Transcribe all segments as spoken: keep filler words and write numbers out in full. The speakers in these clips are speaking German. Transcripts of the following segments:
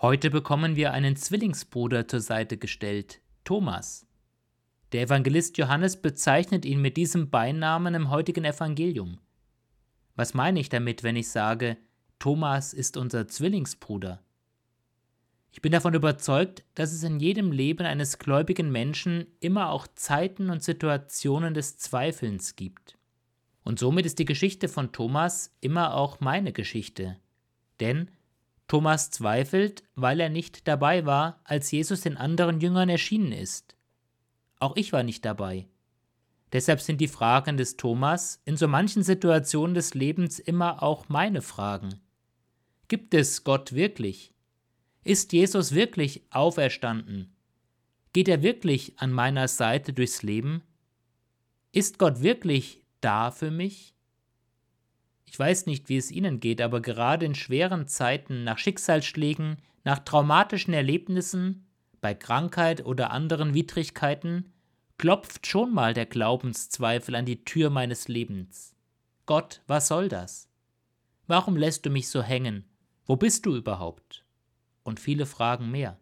Heute bekommen wir einen Zwillingsbruder zur Seite gestellt, Thomas. Der Evangelist Johannes bezeichnet ihn mit diesem Beinamen im heutigen Evangelium. Was meine ich damit, wenn ich sage, Thomas ist unser Zwillingsbruder? Ich bin davon überzeugt, dass es in jedem Leben eines gläubigen Menschen immer auch Zeiten und Situationen des Zweifelns gibt. Und somit ist die Geschichte von Thomas immer auch meine Geschichte. Denn Thomas zweifelt, weil er nicht dabei war, als Jesus den anderen Jüngern erschienen ist. Auch ich war nicht dabei. Deshalb sind die Fragen des Thomas in so manchen Situationen des Lebens immer auch meine Fragen. Gibt es Gott wirklich? Ist Jesus wirklich auferstanden? Geht er wirklich an meiner Seite durchs Leben? Ist Gott wirklich da für mich? Ich weiß nicht, wie es Ihnen geht, aber gerade in schweren Zeiten, nach Schicksalsschlägen, nach traumatischen Erlebnissen, bei Krankheit oder anderen Widrigkeiten, klopft schon mal der Glaubenszweifel an die Tür meines Lebens. Gott, was soll das? Warum lässt du mich so hängen? Wo bist du überhaupt? Und viele Fragen mehr.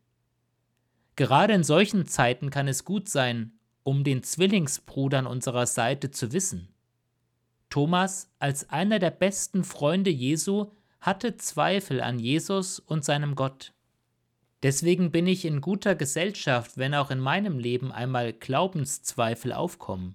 Gerade in solchen Zeiten kann es gut sein, um den Zwillingsbruder an unserer Seite zu wissen. Thomas, als einer der besten Freunde Jesu, hatte Zweifel an Jesus und seinem Gott. Deswegen bin ich in guter Gesellschaft, wenn auch in meinem Leben einmal Glaubenszweifel aufkommen.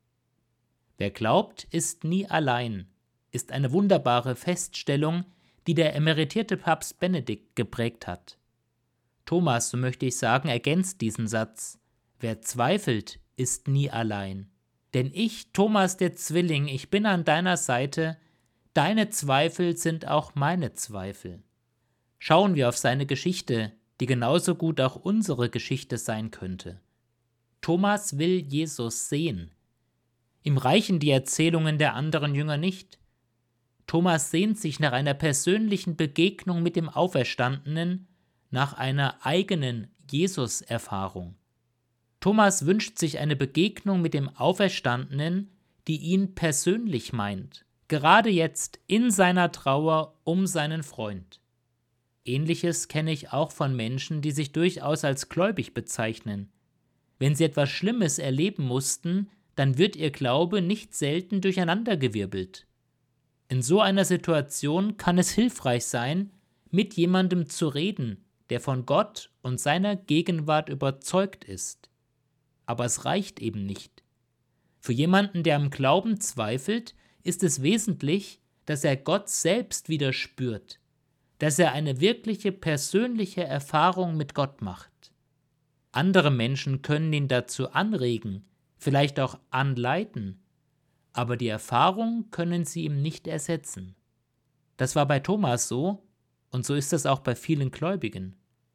Wer glaubt, ist nie allein, ist eine wunderbare Feststellung, die der emeritierte Papst Benedikt geprägt hat. Thomas, so möchte ich sagen, ergänzt diesen Satz: Wer zweifelt, ist nie allein. Denn ich, Thomas der Zwilling, ich bin an deiner Seite, deine Zweifel sind auch meine Zweifel. Schauen wir auf seine Geschichte, die genauso gut auch unsere Geschichte sein könnte. Thomas will Jesus sehen. Ihm reichen die Erzählungen der anderen Jünger nicht. Thomas sehnt sich nach einer persönlichen Begegnung mit dem Auferstandenen, nach einer eigenen Jesus-Erfahrung. Thomas wünscht sich eine Begegnung mit dem Auferstandenen, die ihn persönlich meint, gerade jetzt in seiner Trauer um seinen Freund. Ähnliches kenne ich auch von Menschen, die sich durchaus als gläubig bezeichnen. Wenn sie etwas Schlimmes erleben mussten, dann wird ihr Glaube nicht selten durcheinandergewirbelt. In so einer Situation kann es hilfreich sein, mit jemandem zu reden, der von Gott und seiner Gegenwart überzeugt ist. Aber es reicht eben nicht. Für jemanden, der am Glauben zweifelt, ist es wesentlich, dass er Gott selbst wieder spürt, dass er eine wirkliche persönliche Erfahrung mit Gott macht. Andere Menschen können ihn dazu anregen, vielleicht auch anleiten, aber die Erfahrung können sie ihm nicht ersetzen. Das war bei Thomas so und so ist das auch bei vielen Gläubigen.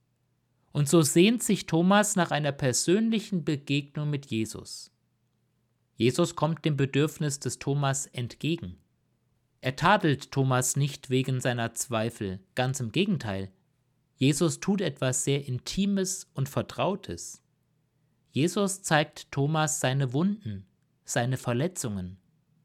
Und so sehnt sich Thomas nach einer persönlichen Begegnung mit Jesus. Jesus kommt dem Bedürfnis des Thomas entgegen. Er tadelt Thomas nicht wegen seiner Zweifel, ganz im Gegenteil. Jesus tut etwas sehr Intimes und Vertrautes. Jesus zeigt Thomas seine Wunden, seine Verletzungen.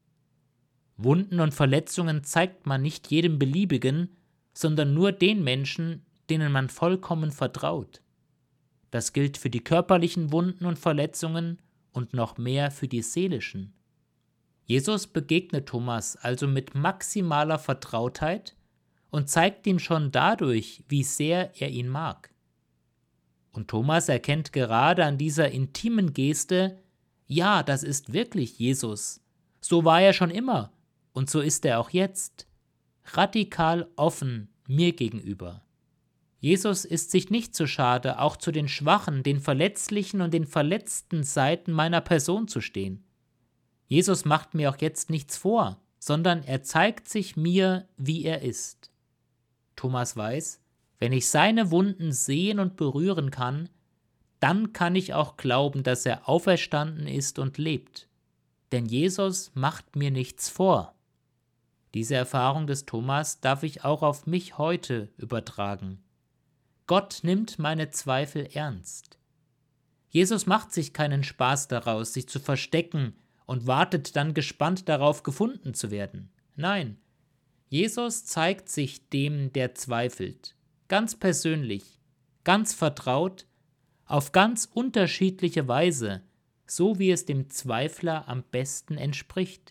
Wunden und Verletzungen zeigt man nicht jedem Beliebigen, sondern nur den Menschen, denen man vollkommen vertraut. Das gilt für die körperlichen Wunden und Verletzungen und noch mehr für die seelischen. Jesus begegnet Thomas also mit maximaler Vertrautheit und zeigt ihm schon dadurch, wie sehr er ihn mag. Und Thomas erkennt gerade an dieser intimen Geste, ja, das ist wirklich Jesus. So war er schon immer und so ist er auch jetzt, radikal offen mir gegenüber. Jesus ist sich nicht zu schade, auch zu den schwachen, den verletzlichen und den verletzten Seiten meiner Person zu stehen. Jesus macht mir auch jetzt nichts vor, sondern er zeigt sich mir, wie er ist. Thomas weiß, wenn ich seine Wunden sehen und berühren kann, dann kann ich auch glauben, dass er auferstanden ist und lebt. Denn Jesus macht mir nichts vor. Diese Erfahrung des Thomas darf ich auch auf mich heute übertragen. Gott nimmt meine Zweifel ernst. Jesus macht sich keinen Spaß daraus, sich zu verstecken und wartet dann gespannt darauf, gefunden zu werden. Nein, Jesus zeigt sich dem, der zweifelt, ganz persönlich, ganz vertraut, auf ganz unterschiedliche Weise, so wie es dem Zweifler am besten entspricht.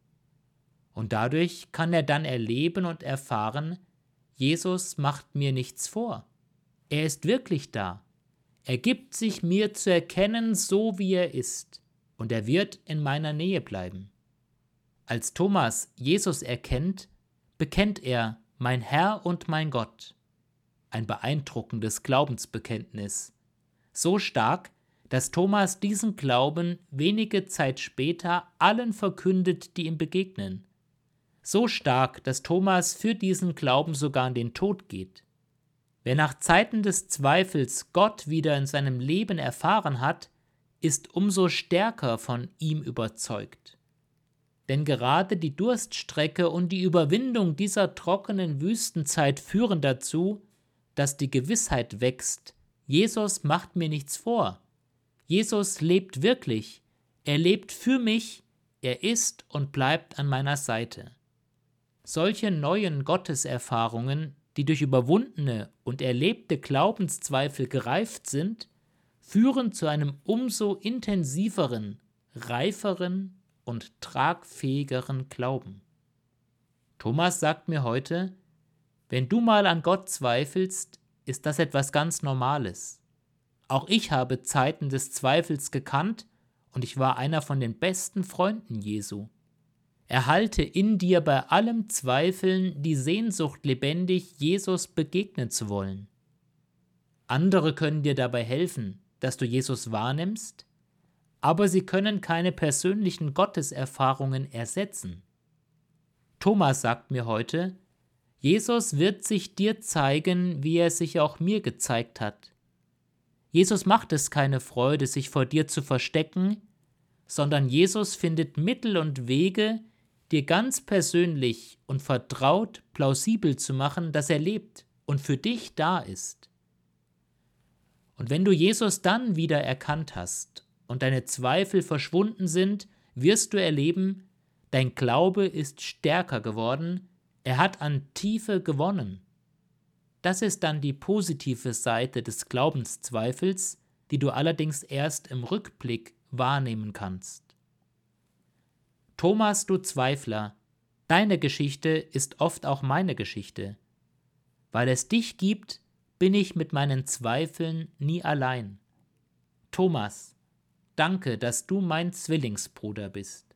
Und dadurch kann er dann erleben und erfahren, Jesus macht mir nichts vor. Er ist wirklich da. Er gibt sich mir zu erkennen, so wie er ist, und er wird in meiner Nähe bleiben. Als Thomas Jesus erkennt, bekennt er: Mein Herr und mein Gott. Ein beeindruckendes Glaubensbekenntnis. So stark, dass Thomas diesen Glauben wenige Zeit später allen verkündet, die ihm begegnen. So stark, dass Thomas für diesen Glauben sogar in den Tod geht. Wer nach Zeiten des Zweifels Gott wieder in seinem Leben erfahren hat, ist umso stärker von ihm überzeugt. Denn gerade die Durststrecke und die Überwindung dieser trockenen Wüstenzeit führen dazu, dass die Gewissheit wächst: Jesus macht mir nichts vor. Jesus lebt wirklich. Er lebt für mich. Er ist und bleibt an meiner Seite. Solche neuen Gotteserfahrungen, die durch überwundene und erlebte Glaubenszweifel gereift sind, führen zu einem umso intensiveren, reiferen und tragfähigeren Glauben. Thomas sagt mir heute: Wenn du mal an Gott zweifelst, ist das etwas ganz Normales. Auch ich habe Zeiten des Zweifels gekannt und ich war einer von den besten Freunden Jesu. Erhalte in dir bei allem Zweifeln die Sehnsucht lebendig, Jesus begegnen zu wollen. Andere können dir dabei helfen, dass du Jesus wahrnimmst, aber sie können keine persönlichen Gotteserfahrungen ersetzen. Thomas sagt mir heute: Jesus wird sich dir zeigen, wie er sich auch mir gezeigt hat. Jesus macht es keine Freude, sich vor dir zu verstecken, sondern Jesus findet Mittel und Wege, dir ganz persönlich und vertraut plausibel zu machen, dass er lebt und für dich da ist. Und wenn du Jesus dann wieder erkannt hast und deine Zweifel verschwunden sind, wirst du erleben, dein Glaube ist stärker geworden, er hat an Tiefe gewonnen. Das ist dann die positive Seite des Glaubenszweifels, die du allerdings erst im Rückblick wahrnehmen kannst. Thomas, du Zweifler, deine Geschichte ist oft auch meine Geschichte. Weil es dich gibt, bin ich mit meinen Zweifeln nie allein. Thomas, danke, dass du mein Zwillingsbruder bist.